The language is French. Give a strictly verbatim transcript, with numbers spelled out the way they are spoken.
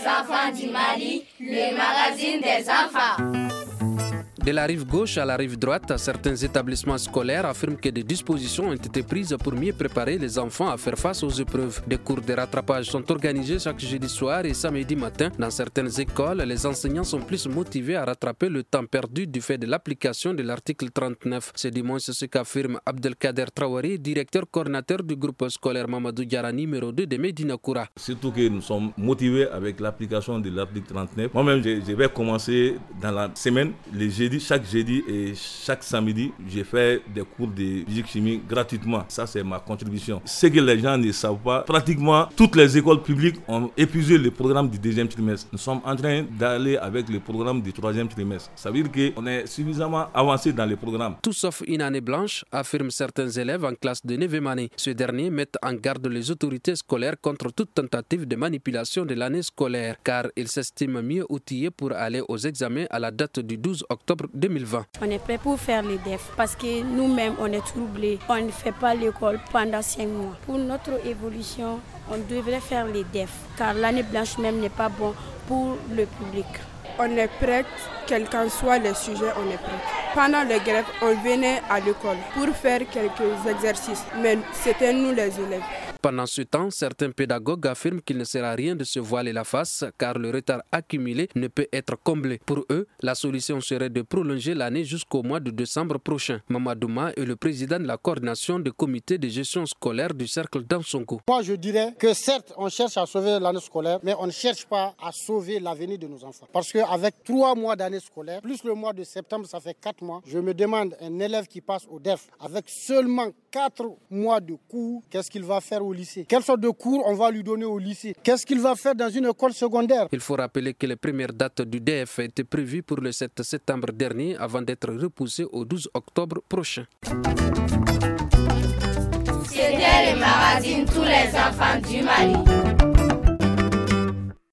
enfants du Mali, le magazine des enfants. De la rive gauche à la rive droite, certains établissements scolaires affirment que des dispositions ont été prises pour mieux préparer les enfants à faire face aux épreuves. Des cours de rattrapage sont organisés chaque jeudi soir et samedi matin. Dans certaines écoles, les enseignants sont plus motivés à rattraper le temps perdu du fait de l'application de l'article trente-neuf. C'est du moins ce qu'affirme Abdelkader Traoré, directeur coordinateur du groupe scolaire Mamadou Diarra numéro deux de Médina Koura. Surtout que nous sommes motivés avec l'application de l'article trente-neuf. Moi-même, je, je vais commencer dans la semaine, les jeudis. Chaque jeudi et chaque samedi, j'ai fait des cours de physique-chimie gratuitement. Ça, c'est ma contribution. Ce que les gens ne savent pas, pratiquement toutes les écoles publiques ont épuisé le programme du deuxième trimestre. Nous sommes en train d'aller avec le programme du troisième trimestre. Ça veut dire qu'on est suffisamment avancé dans le programme. Tout sauf une année blanche, affirment certains élèves en classe de neuvième année. Ce dernier met en garde les autorités scolaires contre toute tentative de manipulation de l'année scolaire, car ils s'estiment mieux outillés pour aller aux examens à la date du douze octobre deux mille vingt. On est prêt pour faire les D E F parce que nous-mêmes on est troublés. On ne fait pas l'école pendant cinq mois. Pour notre évolution, on devrait faire les D E F car l'année blanche même n'est pas bon pour le public. On est prêt, quels qu'en soient les sujets, on est prêt. Pendant les grèves, on venait à l'école pour faire quelques exercices, mais c'était nous les élèves. Pendant ce temps, certains pédagogues affirment qu'il ne sert à rien de se voiler la face car le retard accumulé ne peut être comblé. Pour eux, la solution serait de prolonger l'année jusqu'au mois de décembre prochain. Mamadouma est le président de la coordination du comité de gestion scolaire du cercle d'Ansongo. Moi, je dirais que certes, on cherche à sauver l'année scolaire, mais on ne cherche pas à sauver l'avenir de nos enfants. Parce qu'avec trois mois d'année scolaire, plus le mois de septembre, ça fait quatre mois. Je me demande, un élève qui passe au D E F avec seulement quatre mois de cours, qu'est-ce qu'il va faire au lycée? Quelle sorte de cours on va lui donner au lycée? Qu'est-ce qu'il va faire dans une école secondaire? Il faut rappeler que les premières dates du D E F étaient prévues pour le sept septembre dernier avant d'être repoussées au douze octobre prochain. C'était le magazine Tous les enfants du Mali.